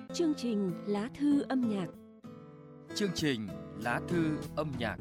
Chương trình Lá thư âm nhạc. Chương trình Lá thư âm nhạc.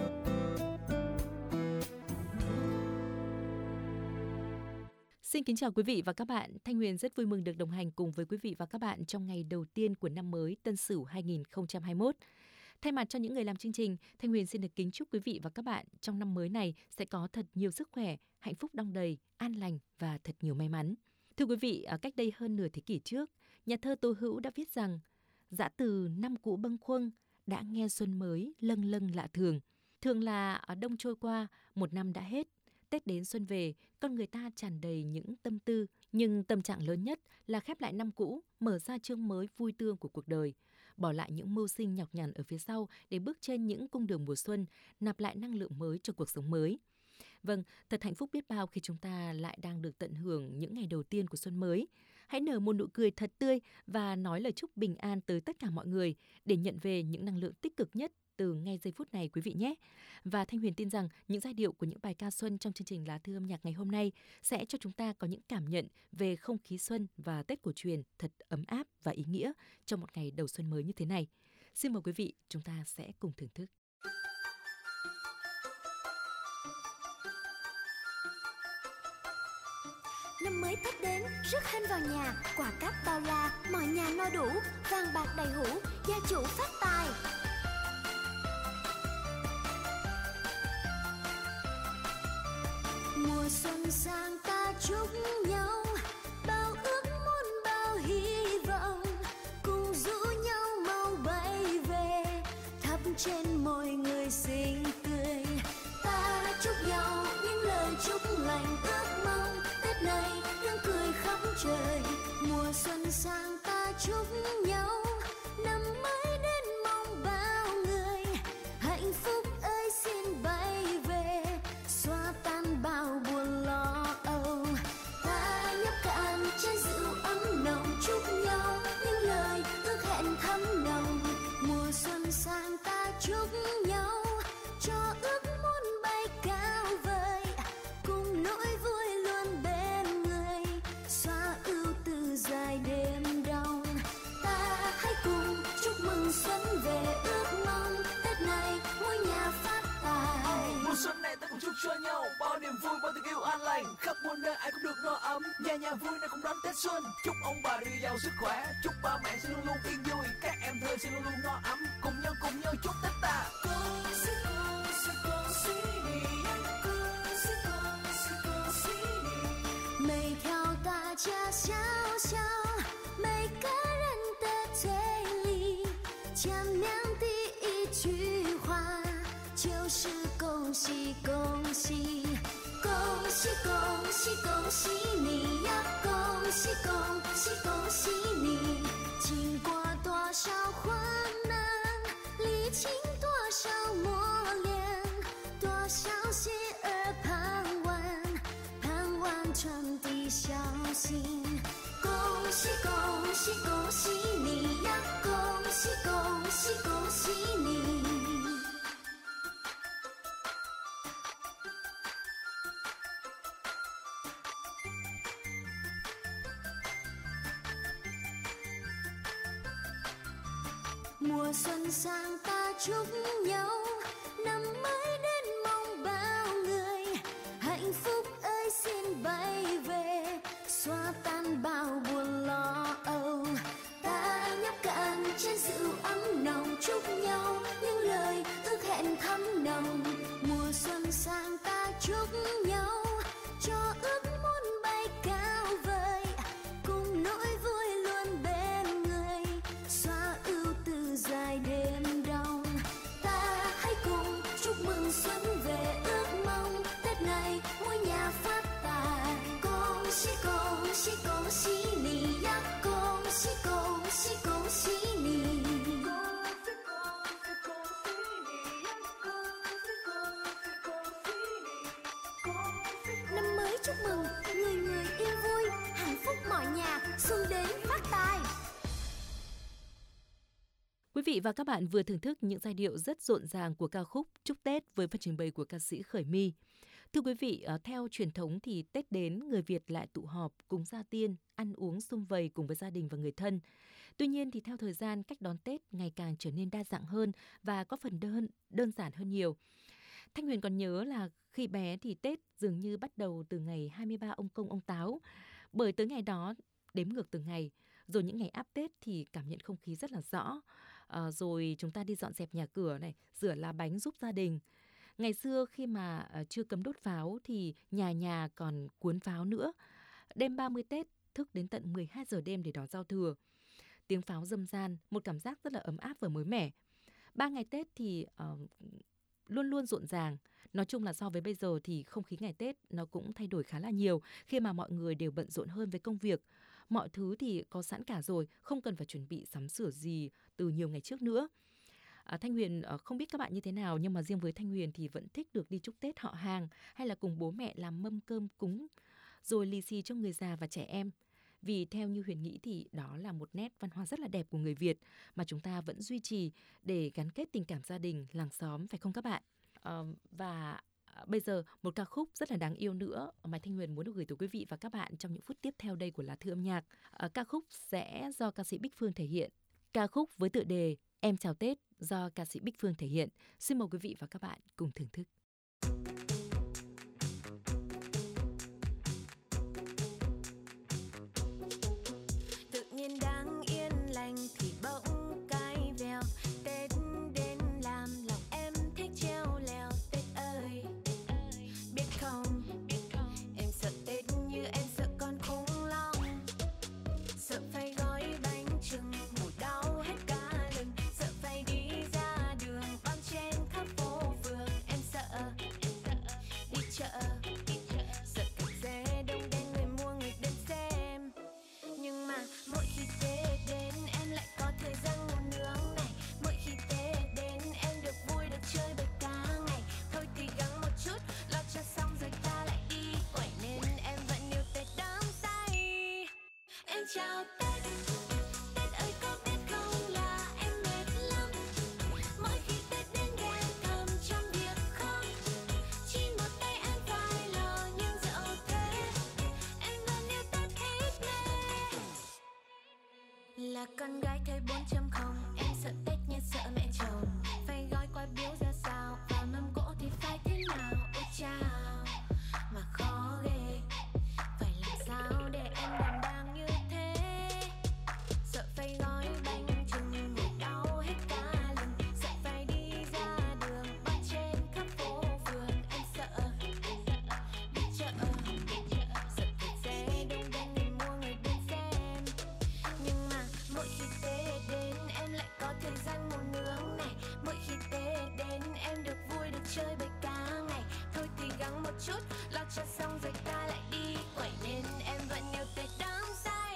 Xin kính chào quý vị và các bạn. Thanh Huyền rất vui mừng được đồng hành cùng với quý vị và các bạn trong ngày đầu tiên của năm mới Tân Sửu 2021. Thay mặt cho những người làm chương trình, Thanh Huyền xin được kính chúc quý vị và các bạn trong năm mới này sẽ có thật nhiều sức khỏe, hạnh phúc đong đầy, an lành và thật nhiều may mắn. Thưa quý vị, cách đây hơn nửa thế kỷ trước, nhà thơ Tố Hữu đã viết rằng: dã từ năm cũ bâng khuâng, đã nghe xuân mới lâng lâng lạ thường. Thường là ở đông trôi qua, một năm đã hết. Tết đến xuân về, con người ta tràn đầy những tâm tư, nhưng tâm trạng lớn nhất là khép lại năm cũ, mở ra chương mới vui tươi của cuộc đời, bỏ lại những mưu sinh nhọc nhằn ở phía sau để bước trên những cung đường mùa xuân, nạp lại năng lượng mới cho cuộc sống mới. Vâng, thật hạnh phúc biết bao khi chúng ta lại đang được tận hưởng những ngày đầu tiên của xuân mới. Hãy nở một nụ cười thật tươi và nói lời chúc bình an tới tất cả mọi người để nhận về những năng lượng tích cực nhất từ ngay giây phút này quý vị nhé. Và Thanh Huyền tin rằng những giai điệu của những bài ca xuân trong chương trình Lá thư âm nhạc ngày hôm nay sẽ cho chúng ta có những cảm nhận về không khí xuân và Tết cổ truyền thật ấm áp và ý nghĩa trong một ngày đầu xuân mới như thế này. Xin mời quý vị, chúng ta sẽ cùng thưởng thức. Năm mới Tết đến, rước hân vào nhà, quà cáp bao la, mọi nhà no đủ, vàng bạc đầy hũ, gia chủ phát tài. Mùa xuân sang ta chúc nhau, bao ước muốn bao hy vọng, cùng rủ nhau mau bay về, thắp trên môi người xinh tươi. Ta chúc nhau những lời chúc lành ước mong, Tết này nắng cười khắp trời. Mùa xuân sang ta chúc nhau, năm mới đến mong bao người, hạnh phúc ơi xin bay về, xóa tan bao buồn lo âu. Ta nhấp cạn chén rượu ấm nồng, chúc nhau những lời ước hẹn thắm nồng. Mùa xuân sang ta chúc nhau, cho ước muốn bay cao vời, cùng nỗi vui luôn bên người, xóa ưu tư dài đêm đông. Ta hãy cùng chúc mừng xuân về, ước mong Tết này ngôi nhà phát tài. Mùa xuân này ta cùng chúc cho nhau bao niềm vui, bao tình yêu an lành, khắp muôn nơi ai cũng được no ấm, nhà nhà vui nay cũng đón Tết xuân. Chúc ông bà dồi dào sức khỏe, chúc ba mẹ sẽ luôn luôn yên vui, các em thơ sẽ luôn luôn no ấm, cùng nhau chúc Tết ta. 每条大街小巷，每个人的嘴里，前面第一句话就是恭喜恭喜，恭喜恭喜恭喜你呀，恭喜恭喜恭喜你。经过多少患难，历经多少磨练，多少喜儿盼望，盼望传递孝心。恭喜恭喜恭喜你呀，恭喜恭喜恭喜你。Mùa xuân sang ta chúc nhau, năm mới đến mong bao người, hạnh phúc ơi xin bay về, xóa tan bao buồn lo âu. Ta nhấp cạn chén rượu ấm nồng, chúc nhau những lời ước hẹn thắm nồng. Mùa xuân sang ta chúc nhau, cho ước muốn bay cao vời, cùng nỗi vui luôn bên người, xóa ưu tư dài đêm đông. Ta hãy cùng chúc mừng xuân về, ước mong Tết này ngôi nhà phát tài.恭喜恭喜恭喜你呀，恭喜恭喜恭喜你。Năm mới chúc mừng người người yên vui, hạnh phúc mọi nhà, xuân đến phát tài. Quý vị và các bạn vừa thưởng thức những giai điệu rất rộn ràng của ca khúc Chúc Tết với phần trình bày của ca sĩ Khởi My. Thưa quý vị, theo truyền thống thì Tết đến, người Việt lại tụ họp, cúng gia tiên, ăn uống sum vầy cùng với gia đình và người thân. Tuy nhiên thì theo thời gian, cách đón Tết ngày càng trở nên đa dạng hơn và có phần đơn giản hơn nhiều. Thanh Huyền còn nhớ là khi bé thì Tết dường như bắt đầu từ ngày 23 ông Công ông Táo. Bởi tới ngày đó đếm ngược từng ngày, rồi những ngày áp Tết thì cảm nhận không khí rất là rõ. Rồi chúng ta đi dọn dẹp nhà cửa này, rửa lá bánh giúp gia đình. Ngày xưa khi mà chưa cấm đốt pháo thì nhà nhà còn cuốn pháo nữa. Đêm 30 Tết thức đến tận 12 giờ đêm để đón giao thừa. Tiếng pháo râm ran, một cảm giác rất là ấm áp và mới mẻ. 3 ngày Tết thì luôn luôn rộn ràng. Nói chung là so với bây giờ thì không khí ngày Tết nó cũng thay đổi khá là nhiều khi mà mọi người đều bận rộn hơn với công việc. Mọi thứ thì có sẵn cả rồi, không cần phải chuẩn bị sắm sửa gì từ nhiều ngày trước nữa. Thanh Huyền không biết các bạn như thế nào, nhưng mà riêng với Thanh Huyền thì vẫn thích được đi chúc Tết họ hàng hay là cùng bố mẹ làm mâm cơm cúng rồi lì xì cho người già và trẻ em. Vì theo như Huyền nghĩ thì đó là một nét văn hóa rất là đẹp của người Việt mà chúng ta vẫn duy trì để gắn kết tình cảm gia đình, làng xóm, phải không các bạn? Và bây giờ một ca khúc rất là đáng yêu nữa mà Thanh Huyền muốn được gửi tới quý vị và các bạn trong những phút tiếp theo đây của Lá Thư âm nhạc. Ca khúc sẽ do ca sĩ Bích Phương thể hiện. Ca khúc với tựa đề Em chào Tết do ca sĩ Bích Phương thể hiện. Xin mời quý vị và các bạn cùng thưởng thức. Tự nhiên đang yên lành thì bỗng cái vèo Tết đến làm lòng em thích treo leo. Tết ơi, biết không, em sợ Tết như em sợ con khủng long, sợ phải gói bánh chưng ngủ đau hết cả lưng, sợ phải đi ra đường băng trên khắp phố phường. Em sợ đi chợ, sợ cặp dê đông đen người mua người đến xem. Nhưng mà mỗi khi Tết đến em lại có thời gian ngủ nướng này. Mỗi khi Tết đến em được vui được chơi bời cả ngày. Thôi thì gắng một chút lo cho xong rồi ta lại đi quẩy, nên em vẫn yêu Tết đắm say. Em chào Tết, Tết ơi có biết không là em mệt lắm. Mỗi khi Tết đến ghen thầm trong việc không, chỉ một tay em phải lo nhưng dẫu thế em vẫn yêu Tết hết mê. Là con gái thời 4.0, em sợ Tết như sợ mẹ chồng. Phải gói quà biếu ra sao, và mâm cỗ thì phải thế nào. Ôi chao, mà khó ghê, phải làm sao để em đảm đang như thế. Sợ phải gói bánh chưng ngồi đau hết cả lưng, sợ phải đi ra đường băng trên khắp phố phường. Em sợ đi chợ, sợ cặp dê đông đen người mua người đến xem. Nhưng mà mỗi khi Tết đến em lại có thời gian ngủ nướng này. Mỗi khi Tết đến em được vui được chơi bời cả ngày. Thôi thì gắng một chút lo cho xong rồi ta lại đi quẩy, nên em vẫn yêu Tết đắm say.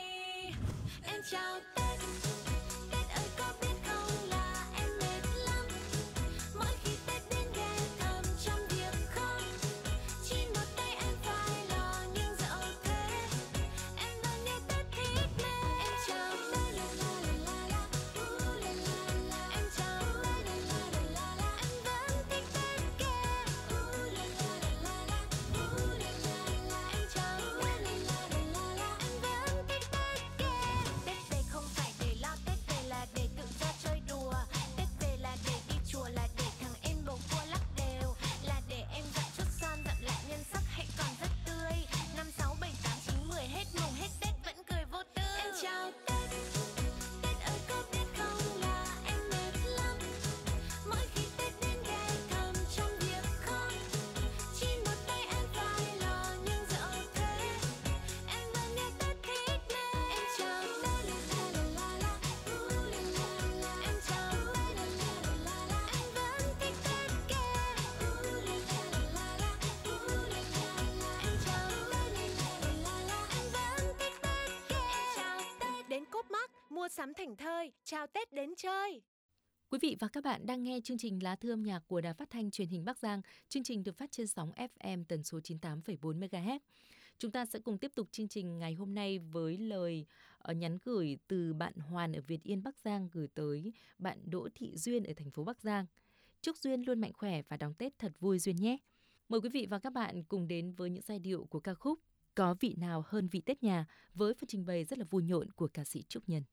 Em chào Tết, Tết ơi có biết không là em mệt lắm. Mỗi khi Tết đến ghen thầm trong việc không, chỉ một tay em phải lo nhưng dẫu thế em vẫn yêu Tết hết mê. Em chào Tết, la la la la, la la la. Em chào Tết, la la la la, em vẫn thích Tết ghê. La la la la, la la la. Em chào Tết, la la la la, em vẫn thích Tết ghê. Tết về không phải để lo, Tết về là để tự do chơi đùa. Tết về là để đi chùa, là để thằng em bầu cua lắc đều, là để em dặm chút son dặm lại nhân sắc hãy còn rất tươi. 5, 6, 7, 8, 9, 10 hết mùng hết Tết vẫn cười vô tư. Em chào Tết, Tết ơi có biết không là em mệt lắm. Mỗi khi Tết đến ghen thầm trong việc không, chỉ một tay em phải lo nhưng dẫu thế em vẫn yêu Tết hết mê. Em chào Tết, la la la la, la la la. Em chào Tết, la la la la, em vẫn thích Tết ghê. La la la la, la la la. Em chào Tết, la la la la, em vẫn thích Tết ghê. Chào Tết đến Cốp Mắc mua sắm thành thơi, chào Tết đến chơi. Quý vị và các bạn đang nghe chương trình Lá Thư âm nhạc của Đài Phát thanh Truyền hình Bắc Giang. Chương trình được phát trên sóng FM tần số 98,4 MHz. Chúng ta sẽ cùng tiếp tục chương trình ngày hôm nay với lời nhắn gửi từ bạn Hoàn ở Việt Yên, Bắc Giang gửi tới bạn Đỗ Thị Duyên ở thành phố Bắc Giang. Chúc Duyên luôn mạnh khỏe và đón Tết thật vui Duyên nhé. Mời quý vị và các bạn cùng đến với những giai điệu của ca khúc Có Vị Nào Hơn Vị Tết Nhà với phần trình bày rất là vui nhộn của ca sĩ Trúc Nhân.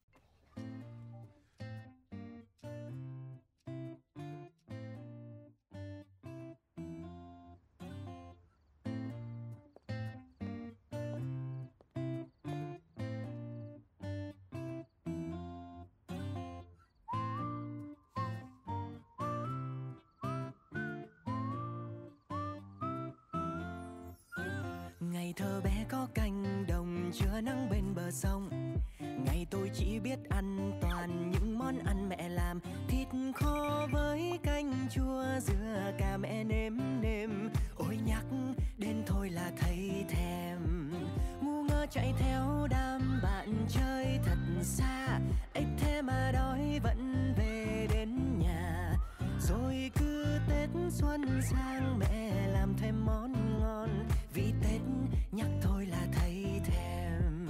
Ngày thơ bé có cánh đồng chứa nắng bên bờ sông. Ngày tôi chỉ biết ăn toàn những món ăn mẹ làm. Thịt kho với canh chua, dưa cà mẹ nêm nêm. Ôi nhắc đến thôi là thấy thèm. Ngu ngơ chạy theo đám bạn chơi thật xa. Ấy thế mà đói vẫn về đến nhà. Rồi cứ Tết xuân sang mẹ làm thêm món ngon. Vì Tết nhắc thôi là thấy thèm.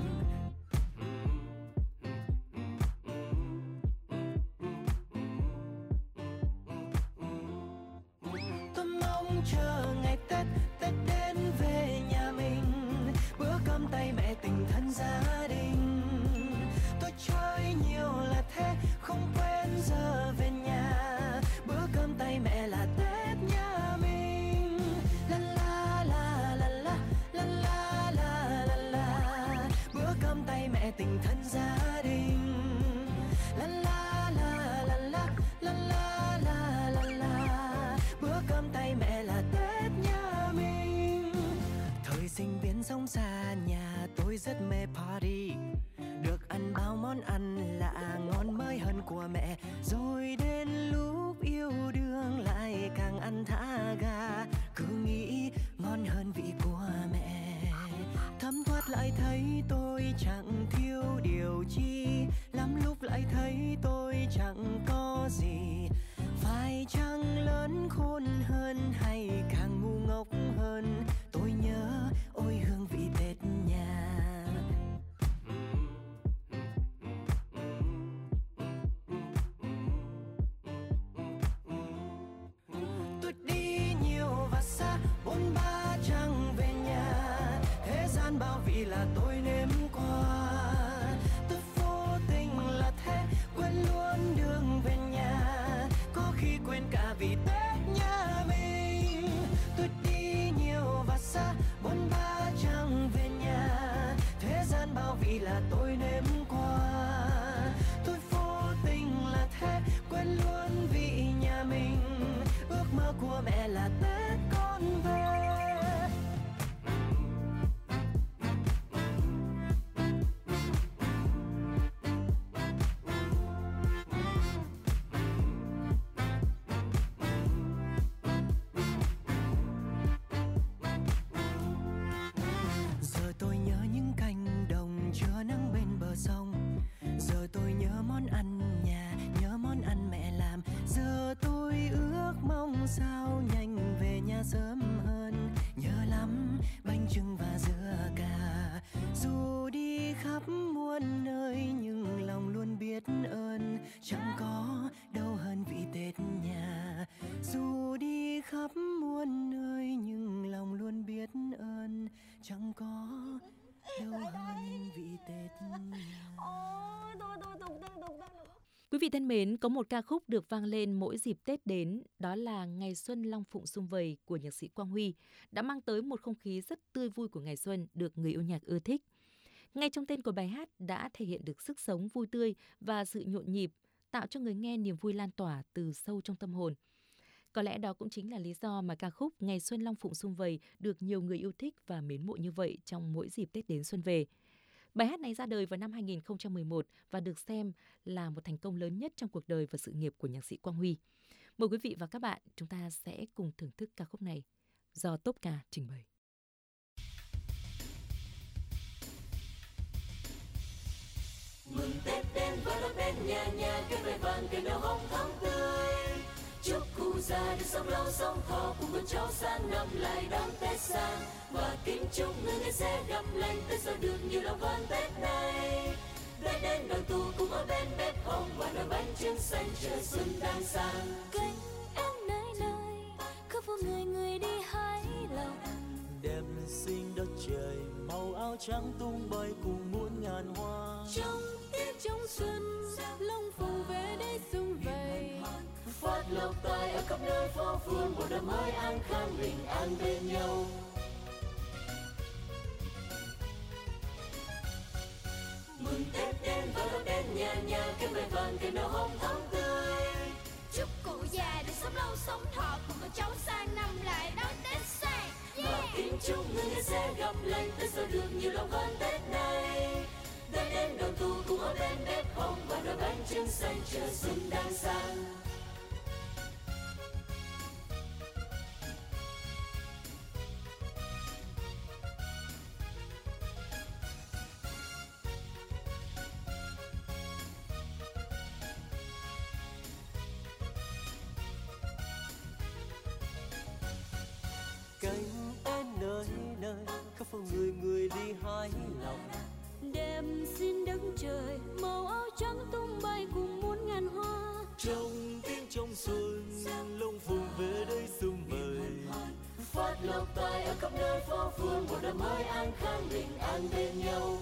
Tôi mong chờ ngày Tết, Tết đến về nhà mình. Bữa cơm tay mẹ tình thân gia đình. Tôi chơi nhiều là thế, không quên giờ về nhà. Bữa cơm tay mẹ là Tết nhà mình. La la la la la la la la la la. Bữa cơm tay mẹ tình thân gia đình. La la la la la la la la la la. Bữa cơm tay mẹ là Tết nhà mình. Thời sinh viên sống xa nhà tôi rất mê party. Được ăn bao món ăn lạ ngon mới hơn của mẹ. Rồi đến lúc yêu đương lại càng ăn thả ga. Cứ nghĩ ngon hơn vị của mẹ. Thấm thoát lại thấy tôi chẳng thiếu điều chi. Lắm lúc lại thấy tôi chẳng có gì. Phải chăng lớn khôn hơn hay càng ngu ngốc hơn. Tôi nhớ ôi hương vị Tết nhà. Tôi đi nhiều và xa, bôn ba chẳng về nhà. Thế gian bao vị là tôi nếm qua. Tôi vô tình là thế, quên luôn đường về nhà. Có khi quên cả vì Tết nhà mình. Tôi đi nhiều và xa, bôn ba chẳng về nhà. Thế gian bao vị là tôi nếm qua. Tôi vô tình là thế, quên luôn vị nhà mình. Ước mơ của mẹ là Tết con về. Giờ tôi nhớ những cánh đồng chứa nắng bên bờ sông. Giờ tôi nhớ món ăn nhà, nhớ món ăn mẹ làm. Giờ tôi ước mong sao nhanh về nhà sớm hơn. Nhớ lắm bánh chưng và dưa cà. Dù đi khắp muôn nơi nhưng lòng luôn biết ơn. Chẳng có đâu hơn vị Tết nhà. Dù đi khắp muôn nơi nhưng lòng luôn biết ơn. Chẳng có đâu hơn vị Tết nhà. Quý vị thân mến, có một ca khúc được vang lên mỗi dịp Tết đến, đó là Ngày Xuân Long Phụng Sum Vầy của nhạc sĩ Quang Huy, đã mang tới một không khí rất tươi vui của ngày xuân được người yêu nhạc ưa thích. Ngay trong tên của bài hát đã thể hiện được sức sống vui tươi và sự nhộn nhịp, tạo cho người nghe niềm vui lan tỏa từ sâu trong tâm hồn. Có lẽ đó cũng chính là lý do mà ca khúc Ngày Xuân Long Phụng Sum Vầy được nhiều người yêu thích và mến mộ như vậy trong mỗi dịp Tết đến xuân về. Bài hát này ra đời vào năm 2011 và được xem là một thành công lớn nhất trong cuộc đời và sự nghiệp của nhạc sĩ Quang Huy. Mời quý vị và các bạn, chúng ta sẽ cùng thưởng thức ca khúc này do Top Ca trình bày. Mừng Tết đến và đón Tết nhà nhà, cây mai vàng cây nở hồng thắm tươi. Chúc cụ già được sống lâu sống thọ, cùng con cháu sang năm lại đón Tết sang. Và kính chúc người nghe sẽ gặp lành, Tết sao được nhiều lòng hơn Tết này. Tết đến đoàn tụ cùng ở bên bếp hồng, và nồi bánh chưng xanh trời xuân đang sang. Cánh em nơi nơi, cứ vô người người đi hái áo trắng tung bay cùng muôn ngàn hoa. Trong tiết trong xuân, Long Phụng về đây sum vầy, Phát lộc tài ở khắp nơi phố phường, một năm mới an khang bình an bên nhau. Mừng Tết đến và Tết đến nhà nhà, cái mây vàng cái nở hồng thắm tươi. chúc cụ già được sống lâu sống thọ, cùng con cháu sang năm lại đón Tết sang. Và kính chúc người sẽ gặp lành, Tết sẽ được nhiều lòng hơn Tết này. Tết đến đoàn tụ cùng ở bên bếp hồng, và đôi bánh trưng xanh chờ xuân đang sang. Cánh én nơi nơi, khắp phố người người đi hái lòng. Đêm xin đất trời, màu áo trắng tung bay cùng muôn ngàn hoa. Trong tiếng trong xuân, Long Phụng về đây sum vầy. Phát lộc tài ở khắp nơi phố phường, một năm mới an khang bình an bên nhau.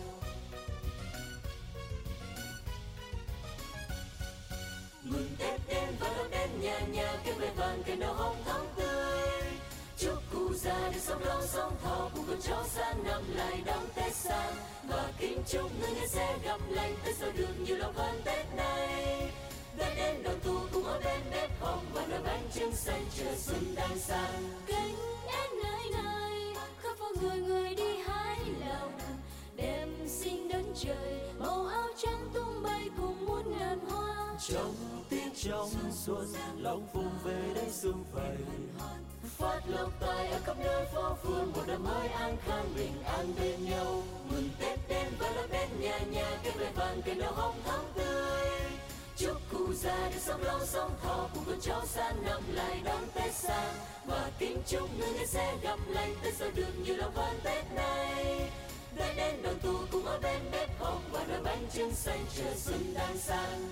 Mừng Tết đến và Tết đến nhà nhà, cái mây vàng cái nở hồng thắm tươi. Chúc cụ già được sống lâu sống thọ, cùng con cháu sang năm lại đón Tết sang. Và kính chúc người sẽ gặp lành, Tết sẽ được nhiều lòng hơn Tết này. Tết đến đoàn tụ cùng ở bên bếp hồng, và đôi bánh trưng xanh chờ xuân đang sang. Cánh én nơi nơi, khắp phố người người đi hái lòng. Đêm xin đất trời, màu áo trắng tung bay cùng muôn ngàn hoa. Trong tiết trong xuân, Long Phụng về đây sum vầy. Phát lộc tài ở khắp nơi phố phường, một năm mới an khang bình an bên nhau. Mừng Tết đến và Tết đến nhà nhà, cái mây vàng cái nở hồng thắm tươi. Chúc cụ già được sống lâu sống thọ, cùng con cháu sang năm lại đón Tết sang. Và kính chúc người sẽ gặp lành, Tết sẽ được nhiều lòng hơn Tết này. Tết đến đoàn tụ cùng ở bên bếp hồng, và đôi bánh trưng xanh chờ xuân đang sang.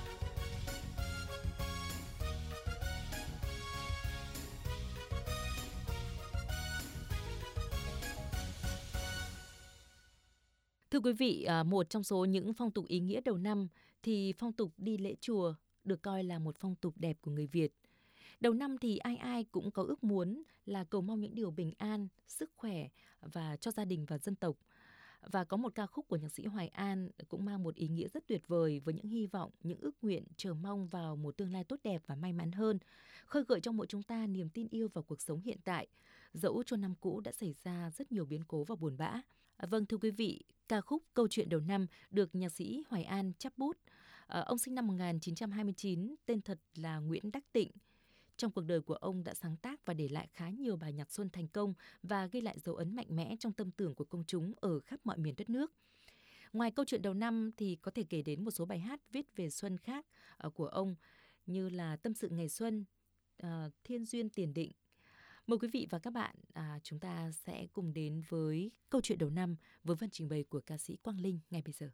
Thưa quý vị, một trong số những phong tục ý nghĩa đầu năm thì phong tục đi lễ chùa được coi là một phong tục đẹp của người Việt. Đầu năm thì ai ai cũng có ước muốn là cầu mong những điều bình an, sức khỏe và cho gia đình và dân tộc. Và có một ca khúc của nhạc sĩ Hoài An cũng mang một ý nghĩa rất tuyệt vời với những hy vọng, những ước nguyện chờ mong vào một tương lai tốt đẹp và may mắn hơn, khơi gợi trong mỗi chúng ta niềm tin yêu vào cuộc sống hiện tại, dẫu cho năm cũ đã xảy ra rất nhiều biến cố và buồn bã. Vâng, thưa quý vị, ca khúc Câu chuyện đầu năm được nhạc sĩ Hoài An chắp bút. Ông sinh năm 1929, tên thật là Nguyễn Đắc Tịnh. Trong cuộc đời của ông đã sáng tác và để lại khá nhiều bài nhạc xuân thành công và ghi lại dấu ấn mạnh mẽ trong tâm tưởng của công chúng ở khắp mọi miền đất nước. Ngoài Câu chuyện đầu năm thì có thể kể đến một số bài hát viết về xuân khác của ông như là Tâm sự ngày xuân, Thiên duyên tiền định. Mời quý vị và các bạn chúng ta sẽ cùng đến với Câu chuyện đầu năm với phần trình bày của ca sĩ Quang Linh ngay bây giờ.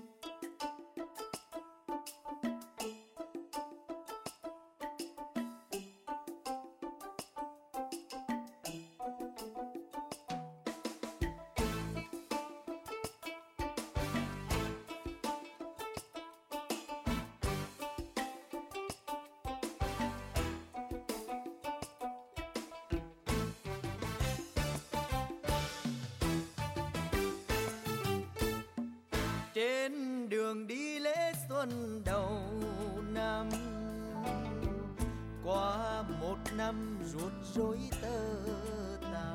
Trên đường đi lễ xuân đầu năm, qua một năm ruột rối tơ tằm.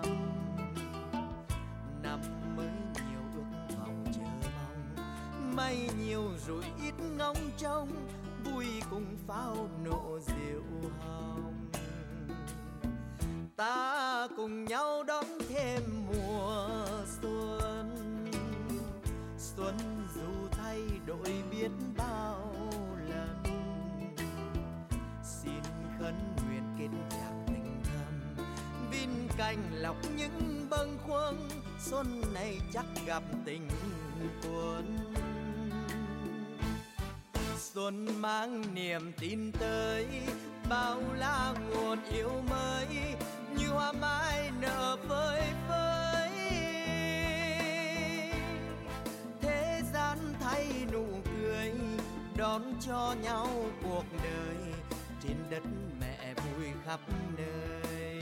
Năm mới nhiều ước vọng chờ mong, may nhiều rồi ít ngóng trông, vui cùng pháo nổ rượu hồng. Ta cùng nhau đón thêm mùa xuân, xuân dù thay đổi biết bao lần. Xin khấn nguyện kết chặt tình thầm, vin cành lọc những bâng khuâng, xuân này chắc gặp tình quân. Xuân mang niềm tin tới, bao la nguồn yêu mới, như hoa mai nở phơi phới. đón cho nhau cuộc đời, trên đất mẹ vui khắp nơi.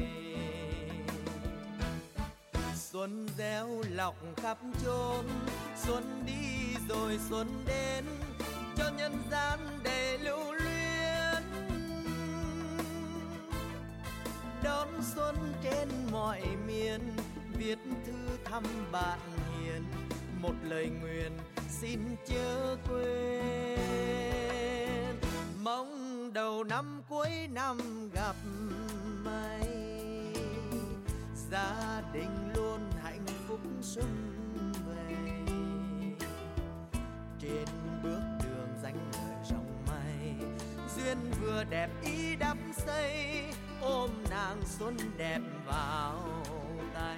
Xuân gieo lọc khắp chốn, xuân đi rồi xuân đến, cho nhân gian đầy lưu luyến. Đón xuân trên mọi miền, viết thư thăm bạn hiền, một lời nguyện xin chớ quên. Mong đầu năm cuối năm gặp may, gia đình luôn hạnh phúc sum vầy. Trên bước đường danh lợi rộng mây, duyên vừa đẹp ý đắp xây, ôm nàng xuân đẹp vào tay.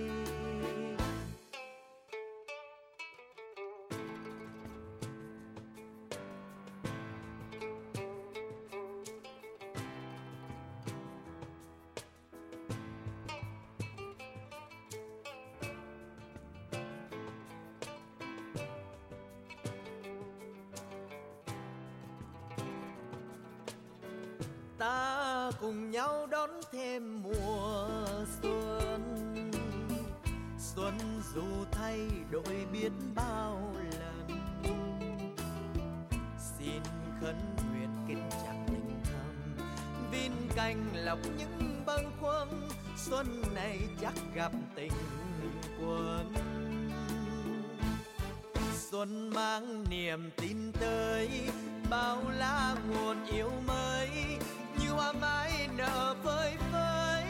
Ta cùng nhau đón thêm mùa xuân, xuân dù thay đổi biết bao lần. Xin khấn nguyện kết chặt tình thầm, vin cành lọc những bâng khuâng, xuân này chắc gặp tình quân. Xuân mang niềm tin tới, bao la nguồn yêu mới, như hoa mai nở phơi phới.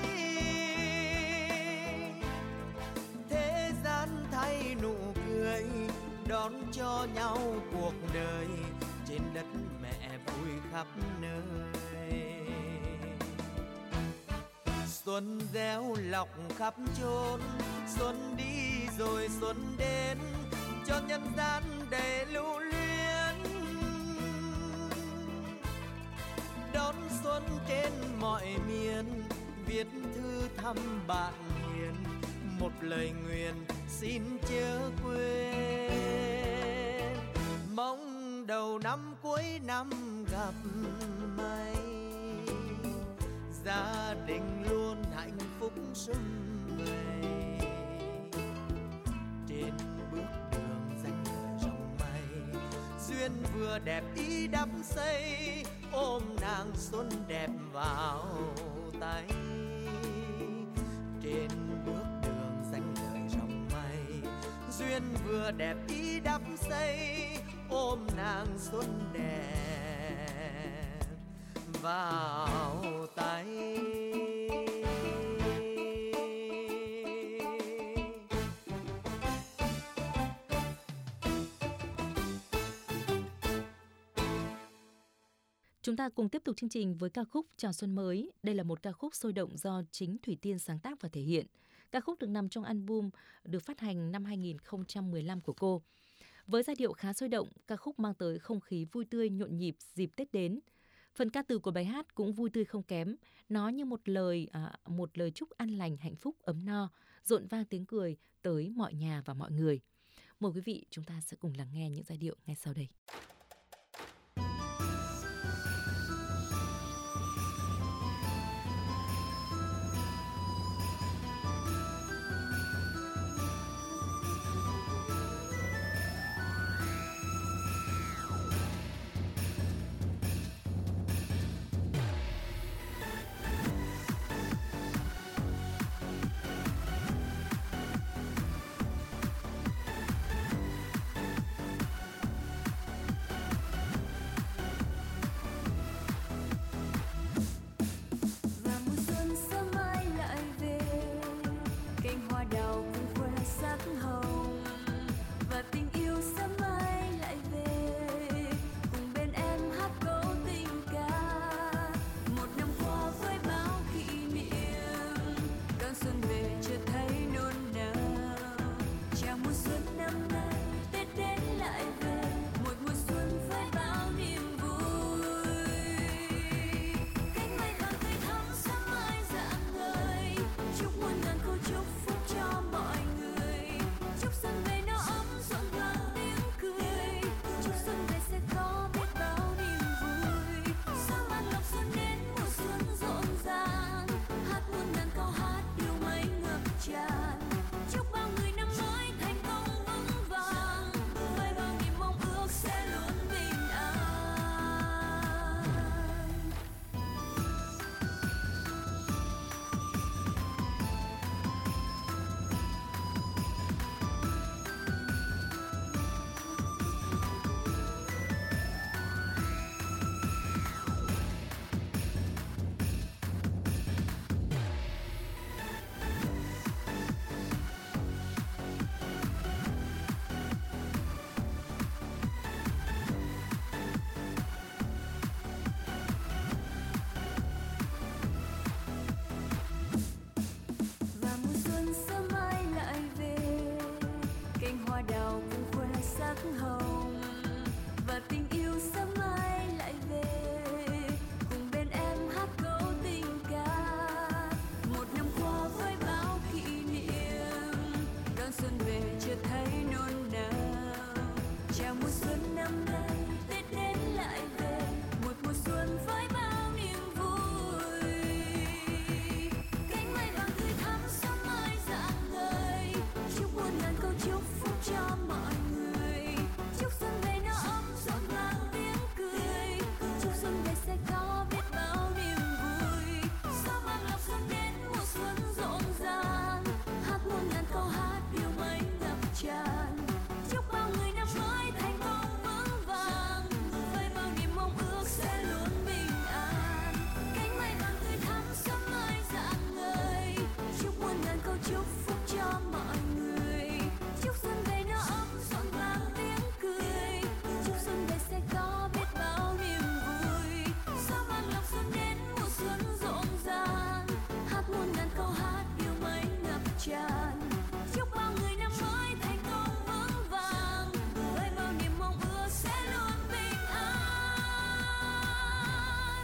Thế gian thay nụ cười, đón cho nhau cuộc đời, trên đất mẹ vui khắp nơi. Xuân gieo lọc khắp chốn, xuân đi rồi xuân đến, cho nhân gian đầy lưu luyến. Đón xuân trên mọi miền, viết thư thăm bạn hiền, một lời nguyện xin chớ quên. Mong đầu năm cuối năm gặp may, gia đình luôn hạnh phúc sum vầy. Trên bước đường danh lợi rộng mây, duyên vừa đẹp ý đắp xây, ôm nàng xuân đẹp vào tay. Trên bước đường danh lợi rộng mây, duyên vừa đẹp ý đắp xây, ôm nàng xuân đẹp vào tay. Chúng ta cùng tiếp tục chương trình với ca khúc Chào Xuân Mới. Đây là một ca khúc sôi động do chính Thủy Tiên sáng tác và thể hiện. Ca khúc được nằm trong album được phát hành năm 2015 của cô. Với giai điệu khá sôi động, ca khúc mang tới không khí vui tươi nhộn nhịp dịp Tết đến. Phần ca từ của bài hát cũng vui tươi không kém. Nó như một lời chúc an lành, hạnh phúc, ấm no, rộn vang tiếng cười tới mọi nhà và mọi người. Mời quý vị chúng ta sẽ cùng lắng nghe những giai điệu ngay sau đây. đào cũng khoe sắc hồng, và tình yêu sớm mai lại về, cùng bên em hát câu tình ca. Một năm qua với bao kỷ niệm, đón xuân về chưa thấy nôn nao. Chào mùa xuân năm nay, Tết đến lại về, một mùa xuân với bao niềm vui. Cánh mai vàng tươi thắm sớm mai rạng ngời, chúc muôn ngàn câu chúc phúc cho mọi người. Chúc xuân về nó ấm rộn ràng tiếng cười, chúc xuân về sẽ có biết bao niềm vui. Sao mang lộc xuân đến mùa xuân rộn ràng, hát muôn ngàn câu hát yêu mấy ngập tràn. Chúc bao người năm mới thành công vững vàng, với bao niềm mong ước sẽ luôn bình an. Cánh mai vàng tươi thắm sớm mai rạng ngời, chúc muôn ngàn câu chúc phúc cho mọi người. Chúc xuân về nó ấm rộn ràng tiếng cười, chúc xuân về sẽ có biết bao niềm vui. Sao mang lộc xuân đến mùa xuân rộn ràng, hát muôn ngàn câu hát yêu mấy ngập tràn. Chúc bao người năm mới thành công vững vàng, với bao niềm mong ước sẽ luôn bình an.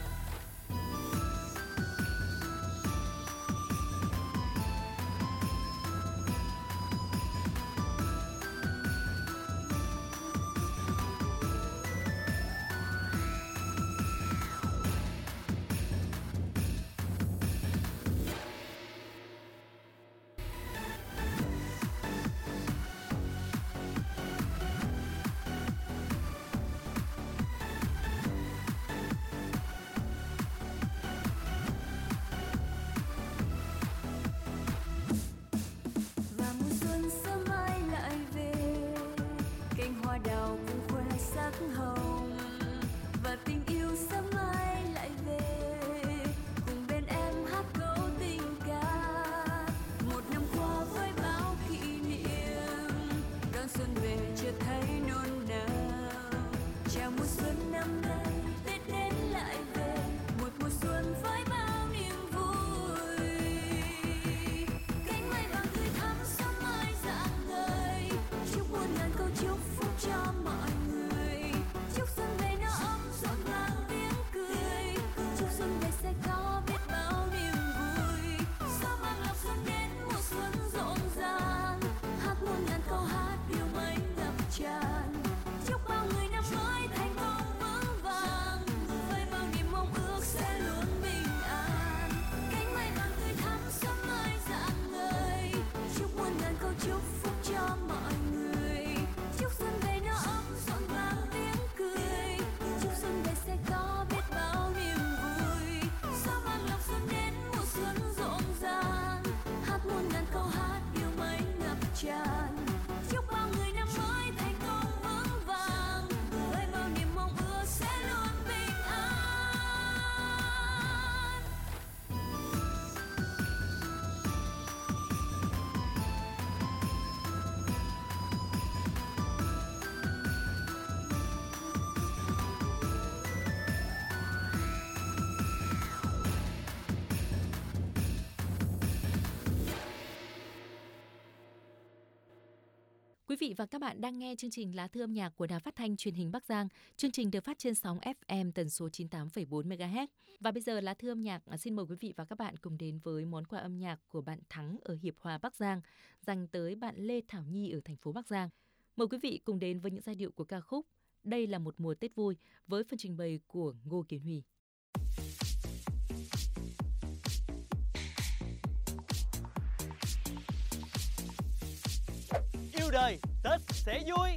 Và mùa xuân sớm mai lại về, cành hoa đào cũng khoe sắc hồng, và tình yêu sớm mai lại về, cùng bên em hát câu tình ca. Một năm qua với bao kỷ niệm, đón xuân về chưa thấy nôn nao. Chào mùa xuân năm nay, Tết đến lại về, một mùa xuân với bao niềm vui. Cánh mai vàng tươi thắm sớm mai rạng ngời, chúc muôn ngàn câu chúc phúc cho mọi người. Chúc xuân về nó ấm rộn ràng tiếng cười, chúc xuân về sẽ có biết bao niềm vui. Sao mang lộc xuân đến mùa xuân rộn ràng, hát muôn ngàn câu hát yêu mấy ngập tràn. Chúc bao người năm mới thành công vững vàng, với bao niềm mong ước sẽ luôn bình an. Cánh mai vàng tươi thắm sớm mai rạng ngời, chúc muôn ngàn câu chúc phúc cho mọi người. Chúc xuân về nó ấm rộn ràng tiếng cười, chúc xuân về sẽ có biết bao niềm vui. Sao mang lộc xuân đến mùa xuân rộn ràng, hát muôn ngàn câu hát yêu mấy ngập tràn. Chúc bao người năm mới thành công vững vàng, với bao niềm mong ước sẽ luôn bình an. Quý vị và các bạn đang nghe chương trình Lá thư âm nhạc của Đài Phát thanh Truyền hình Bắc Giang. Chương trình được phát trên sóng FM tần số 98,4 MHz. Và bây giờ Lá thư âm nhạc xin mời quý vị và các bạn cùng đến với món quà âm nhạc của bạn Thắng ở Hiệp Hòa, Bắc Giang, dành tới bạn Lê Thảo Nhi ở thành phố Bắc Giang. Mời quý vị cùng đến với những giai điệu của ca khúc Đây là một mùa Tết vui với phần trình bày của Ngô Kiến Huy. Yêu đời, Tết sẽ vui.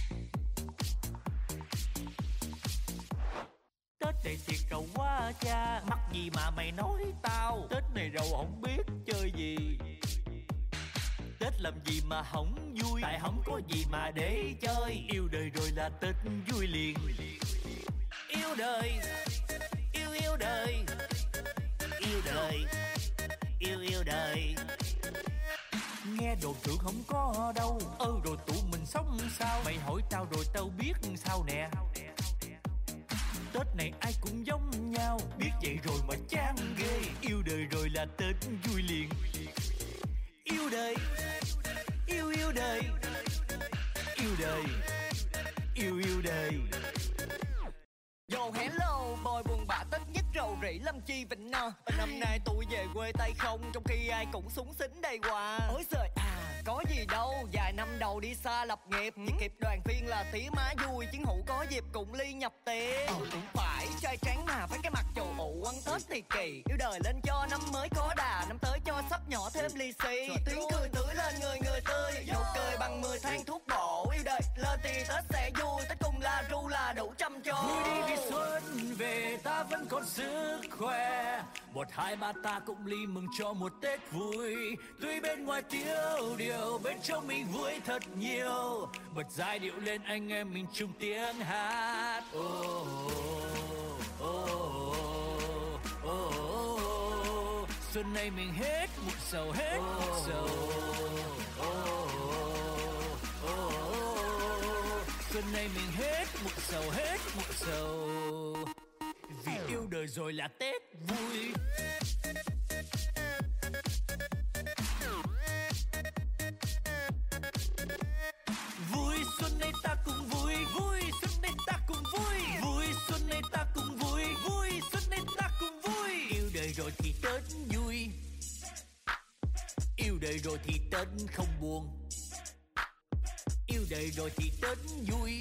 Tết này thiệt rầu quá cha, mắc gì mà mày nói tao. Tết này rầu không biết chơi gì. Tết làm gì mà không vui, tại không có gì mà để chơi. Yêu đời rồi là Tết vui liền. Yêu đời, yêu đời, yêu đời, yêu đời. Nghe đồn tưởng không có đâu, rồi tụi mình sống sao? Mày hỏi tao rồi tao biết sao nè. Tết này ai cũng giống nhau, biết vậy rồi mà chán ghê. Yêu đời rồi là Tết vui liền. Yêu đời, yêu đời, đời, yêu đời. Yo hello, boy buồn bã Tết nhất rầu rĩ lâm chi vịnh nơ. Năm nay tôi về quê tay không, trong khi ai cũng súng xính đầy quà. Ôi giời có gì đâu, vài năm đầu đi xa lập nghiệp, chỉ kịp đoàn viên là tía má vui, chiến hữu có dịp cùng ly nhập tiền. Cũng phải trai tráng mà với cái mặt chầu ụ, ăn Tết thì kỳ, yêu đời lên cho năm mới có đà, năm tới cho sắp nhỏ thêm lì xì. Tiếng cười tươi lên người tươi, nụ cười bằng 10 tháng thuốc bổ. Yêu đời lên thì Tết sẽ vui, Tết cùng la ru là đủ trăm cho. Vui đi vì xuân về ta vẫn còn sức khỏe, 1, 2, 3 ta cũng ly mừng cho một Tết vui. Tuy bên ngoài tiêu điều, bên trong mình vui thật nhiều. Bật giai điệu lên anh em mình chung tiếng hát. Xuân này mình hết muộn sầu, hết muộn sầu. Xuân này mình hết muộn sầu, hết muộn sầu. Vì yêu đời rồi là Tết vui. Vui xuân này ta cùng vui, vui xuân này ta cùng vui, vui xuân này ta cùng vui, vui xuân này ta cùng vui. Yêu đời rồi thì Tết vui, yêu đời rồi thì Tết không buồn, yêu đời rồi thì Tết vui,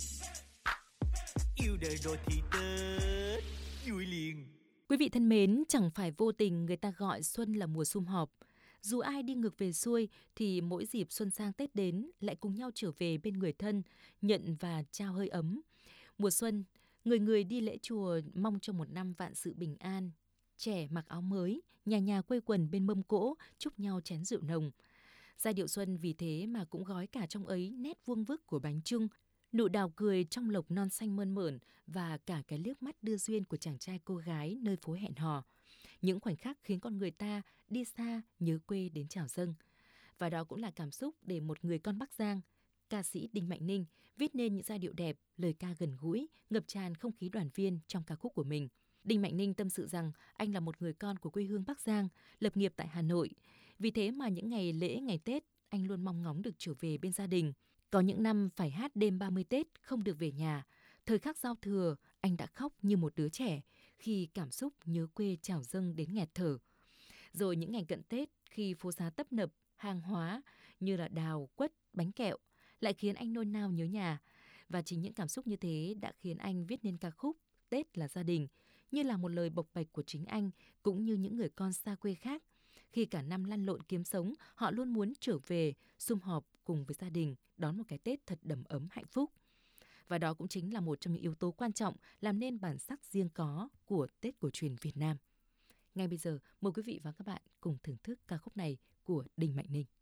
yêu đời rồi thì Tết vui liền. Quý vị thân mến, chẳng phải vô tình người ta gọi xuân là mùa sum họp. Dù ai đi ngược về xuôi thì mỗi dịp xuân sang Tết đến lại cùng nhau trở về bên người thân, nhận và trao hơi ấm. Mùa xuân, người người đi lễ chùa mong cho một năm vạn sự bình an. Trẻ mặc áo mới, nhà nhà quây quần bên mâm cỗ, chúc nhau chén rượu nồng. Giai điệu xuân vì thế mà cũng gói cả trong ấy nét vuông vức của bánh chưng, nụ đào cười trong lộc non xanh mơn mởn và cả cái liếc mắt đưa duyên của chàng trai cô gái nơi phố hẹn hò. Những khoảnh khắc khiến con người ta đi xa nhớ quê đến chào dâng. Và đó cũng là cảm xúc để một người con Bắc Giang, ca sĩ Đinh Mạnh Ninh viết nên những giai điệu đẹp, lời ca gần gũi, ngập tràn không khí đoàn viên trong ca khúc của mình. Đinh Mạnh Ninh tâm sự rằng anh là một người con của quê hương Bắc Giang, lập nghiệp tại Hà Nội. Vì thế mà những ngày lễ, ngày Tết, anh luôn mong ngóng được trở về bên gia đình. Có những năm phải hát đêm 30 Tết không được về nhà. Thời khắc giao thừa, anh đã khóc như một đứa trẻ khi cảm xúc nhớ quê trào dâng đến nghẹt thở. Rồi những ngày cận Tết, khi phố xá tấp nập, hàng hóa như là đào, quất, bánh kẹo lại khiến anh nôn nao nhớ nhà. Và chính những cảm xúc như thế đã khiến anh viết nên ca khúc Tết là gia đình, như là một lời bộc bạch của chính anh cũng như những người con xa quê khác. Khi cả năm lăn lộn kiếm sống, họ luôn muốn trở về, sum họp cùng với gia đình, đón một cái Tết thật đầm ấm hạnh phúc. Và đó cũng chính là một trong những yếu tố quan trọng làm nên bản sắc riêng có của Tết cổ truyền Việt Nam. Ngay bây giờ, mời quý vị và các bạn cùng thưởng thức ca khúc này của Đinh Mạnh Ninh.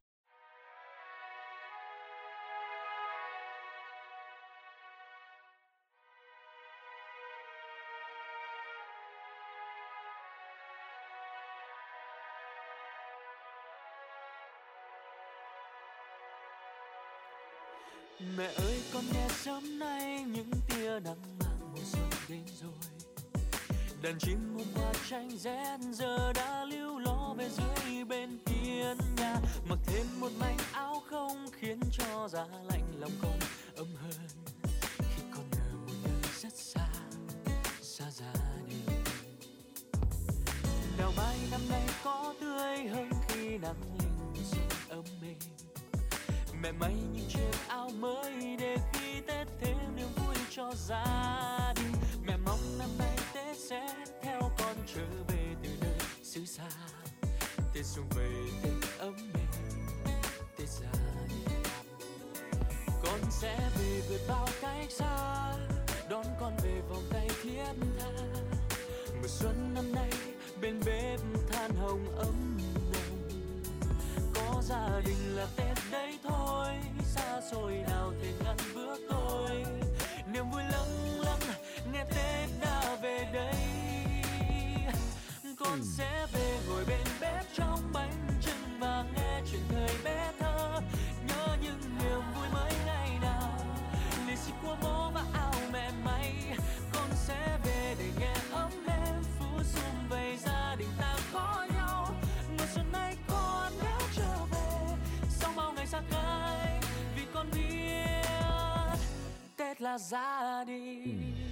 Mẹ ơi con nghe sớm nay những tia nắng mang mùa xuân đến rồi. Đàn chim muôn hoa tranh rét giờ đã líu lo về dưới bên hiên nhà. Mặc thêm một mảnh áo không khiến cho giá lạnh lòng con ấm hơn. Khi con ở một nơi rất xa, xa gia đình. Đào mai năm nay có tươi hơn khi nắng lên xuân ấm êm. Mẹ may những chiếc áo mới để khi Tết thêm niềm vui cho gia đình. Mẹ mong năm nay Tết sẽ theo con trở về từ nơi xứ xa. Tết xuân về Tết ấm êm, Tết gia đình. Con sẽ về vượt bao cách xa, đón con về vòng tay thiết tha. Mùa xuân năm nay bên bếp than hồng ấm nồng. Có gia đình là Tết đấy thôi, xa xôi nào thể ngăn bước tôi. Niềm vui lâng lâng nghe Tết đã về đây. Con sẽ về ngồi bên bếp trong bánh chưng và nghe chuyện thời bé thơ. Nhớ những niềm vui mới ngày nào, lì xì của bố và áo mẹ may. Con sẽ về để nghe ấm êm phú sum về gia đình ta có nhau. Mùa xuân này con đã trở về sau bao ngày xa cách, vì con biết là ra đi.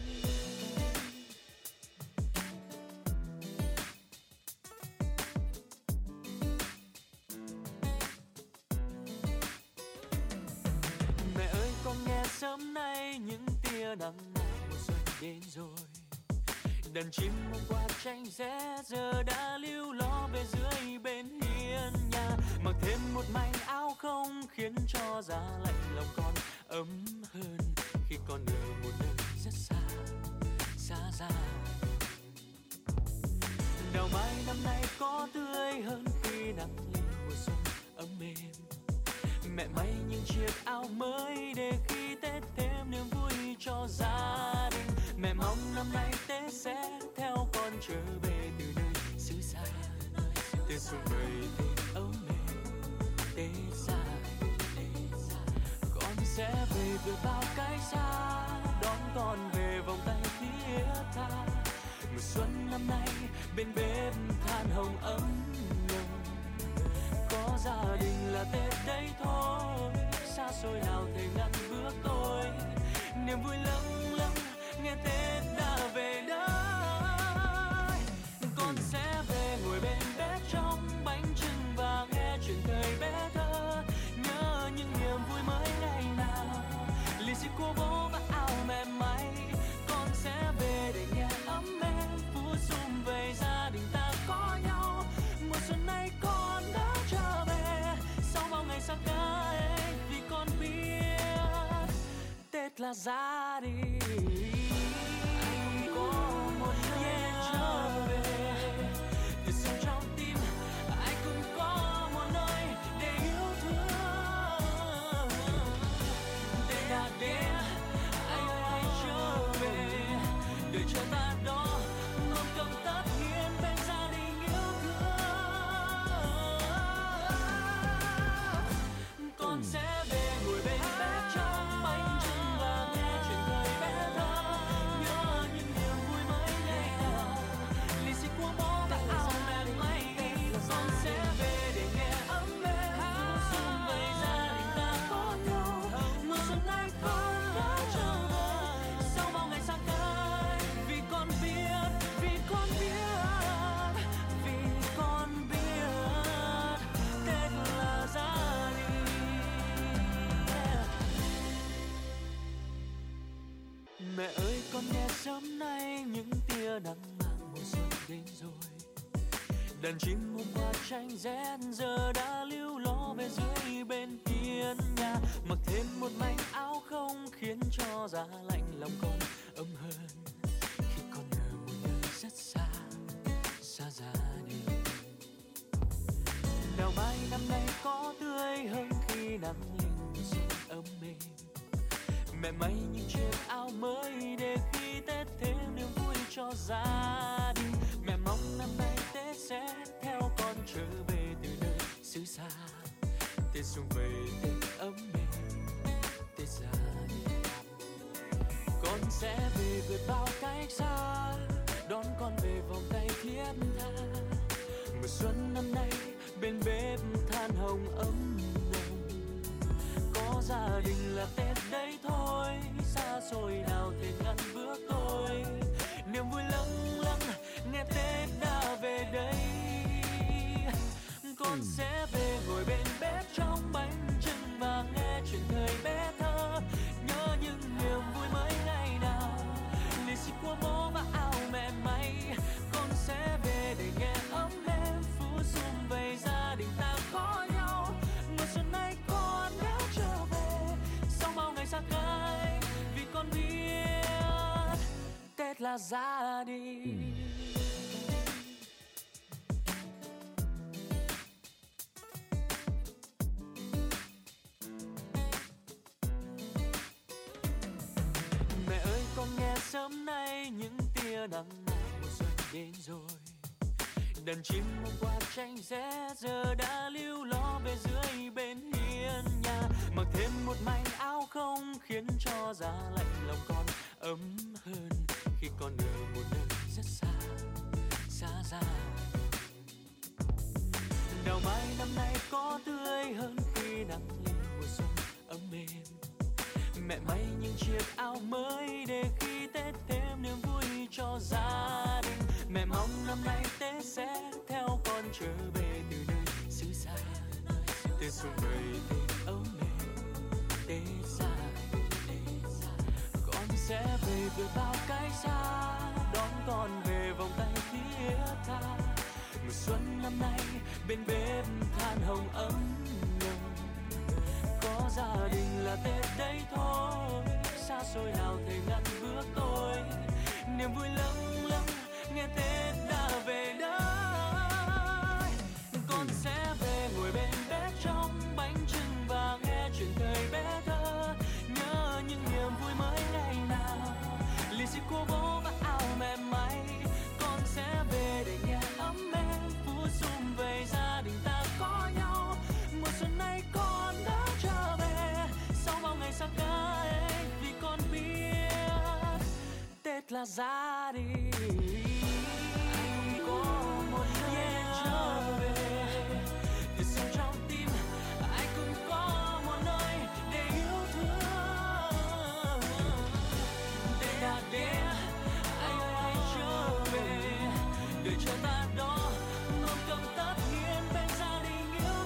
Mẹ ơi con nghe sớm nay những tia nắng mùa xuân đến rồi. Đàn chim hôm qua tranh rẽ giờ đã líu lo về dưới bên hiên nhà. Mặc thêm một mảnh áo không khiến cho giá lạnh lòng con ấm hơn khi con ở một nơi rất xa, xa xa. Đào mai năm nay có tươi hơn khi nắng lên mùa xuân ấm êm. Mẹ may những chiếc áo mới để khi Tết thêm niềm vui cho gia đình. Mẹ mong năm nay Tết sẽ theo con trở về từ nơi xứ xa. Tết xuân vầy Tết ấm êm, Tết xa. Con sẽ về vượt bao cái xa, đón con về vòng tay thiết tha. Mùa xuân năm nay bên bếp than hồng ấm nồng. Có gia đình là Tết đấy thôi, xa xôi nào thể ngăn bước tôi. Niềm vui lâng lâng nghe Tết đã về đây. Con sẽ về ngồi bên bếp trong bánh chưng và nghe chuyện thời bé thơ. Nhớ những niềm vui mới ngày nào, lì xì của bố và áo mẹ may. Con sẽ về để nghe ấm êm phú sum về gia đình ta có nhau. Mùa xuân này con đã trở về sau bao ngày xa cách, vì con biết Tết là ra đi. Có một nơi trở về, từ sâu trong tim ai cũng có một nơi để yêu thương. Tết đã đến, anh ơi hãy trở về, đợi chờ ta đó luôn cầm tất hiên bên gia đình yêu thương. Con sẽ về ngồi bên bếp trong bánh chưng và nghe chuyện thời bé thơ. Nhớ những niềm vui mới ngày nào, lì xì của bố và áo mẹ may. Con sẽ về để nghe ấm êm phú sum về gia đình ta có nhau. Mùa xuân này con đã trở về sau bao ngày xa cách, vì con biết, vì con biết, vì con biết Tết là gia đình. Mẹ ơi con nghe sớm nay những tia nắng mang mùa xuân đến rồi. Đàn chim hôm qua tranh rẽ giờ đã líu lo về dưới bên hiên nhà. Mặc thêm một mảnh áo không khiến cho giá lạnh lòng con ấm hơn khi con ở một nơi rất xa, xa gia đình. Đào mai năm nay có tươi hơn khi nắng lên mùa xuân ấm êm. Mẹ may những chiếc áo mới để khi Tết thêm niềm vui cho gia đình. Mẹ mong năm nay Tết sẽ theo con trở về từ nơi xứ xa. Tết xuân về Tết ấm êm, Tết gia đình. Con sẽ về vượt bao cách xa, đón con về vòng tay thiết tha. Mùa xuân năm nay bên bếp than hồng ấm nồng. Có gia đình là Tết đấy thôi, xa xôi nào thể ngăn bước tôi. Niềm vui lâng lâng nghe Tết đã về đây. Con sẽ về ngồi bên bếp trong bánh chưng và nghe chuyện thời bé thơ. Nhớ những niềm vui mới ngày nào, lì xì của bố và áo mẹ may. Con sẽ về để nghe ấm êm phú sum về gia đình ta có nhau. Mùa xuân này con đã trở về sau bao ngày xa cách, vì con biết Tết là ra đi. Mẹ ơi con nghe sớm nay những tia nắng mang mùa xuân đến rồi. Đàn chim hôm qua tranh rẽ giờ đã líu lo về dưới bên hiên nhà. Mặc thêm một mảnh áo không khiến cho giá lạnh lòng con ấm hơn khi con ở một nơi rất xa, xa xa. Đào mai năm nay có tươi hơn khi nắng lên mùa xuân ấm êm. mẹ may những chiếc áo mới để khi Tết thêm niềm vui cho gia đình. Mẹ mong năm nay Tết sẽ theo con trở về từ nơi xứ xa. Tết xuân vầy Tết ấm êm, Tết xa. Con sẽ về với bao cái xa, đón con về vòng tay thiết tha. Mùa xuân năm nay bên bếp than hồng ấm nồng, có gia đình là Tết đấy thôi. Xa xôi nào thể ngăn bước tôi, niềm vui lâng lâng nghe Tết đã về đây. Con sẽ về ngồi bên bếp trong bánh chưng và nghe chuyện thời bé thơ, nhớ những niềm vui mới ngày nào, lì xì của bố và áo mẹ may. Con sẽ về để nghe ấm êm phú sum về gia đình ta có nhau. Mùa xuân này con đã trở về sau bao ngày xa cách, vì con biết Tết là gia đình. Có một nơi trở về từ sâu trong tim, ai cũng có một nơi để yêu thương. Tết đã đến, anh ơi hãy trở về, đợi chờ ta đó luôn cầm tất nhiên bên gia đình yêu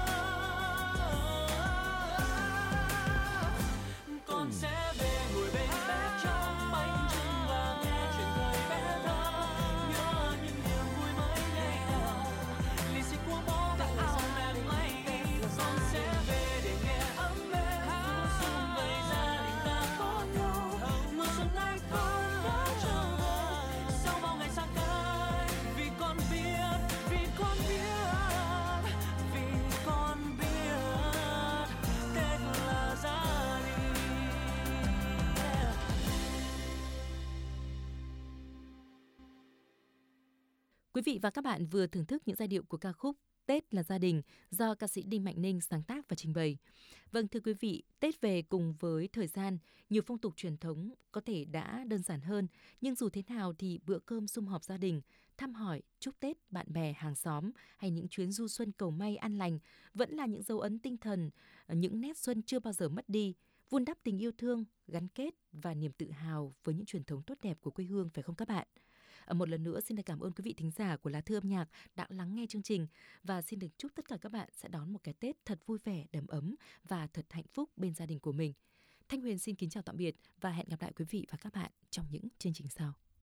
thương. Con sẽ về ngồi bên bếp trong bánh chưng và nghe chuyện thời bé thơ, nhớ những niềm vui mới ngày nào, lì xì của bố và áo mẹ may. Con sẽ về để nghe ấm êm phú sum vầy gia đình ta có nhau. Mùa xuân này con đã trở về sau bao ngày xa cách, vì con biết, vì con biết, vì con biết Tết là gia đình. Quý vị và các bạn vừa thưởng thức những giai điệu của ca khúc Tết là gia đình do ca sĩ Đinh Mạnh Ninh sáng tác và trình bày. Vâng, thưa quý vị, Tết về cùng với thời gian, nhiều phong tục truyền thống có thể đã đơn giản hơn, nhưng dù thế nào thì bữa cơm sum họp gia đình, thăm hỏi, chúc Tết bạn bè, hàng xóm hay những chuyến du xuân cầu may an lành vẫn là những dấu ấn tinh thần, những nét xuân chưa bao giờ mất đi, vun đắp tình yêu thương, gắn kết và niềm tự hào với những truyền thống tốt đẹp của quê hương, phải không các bạn? Một lần nữa xin được cảm ơn quý vị thính giả của Lá Thư Âm Nhạc đã lắng nghe chương trình và xin được chúc tất cả các bạn sẽ đón một cái Tết thật vui vẻ, đầm ấm và thật hạnh phúc bên gia đình của mình. Thanh Huyền xin kính chào tạm biệt và hẹn gặp lại quý vị và các bạn trong những chương trình sau.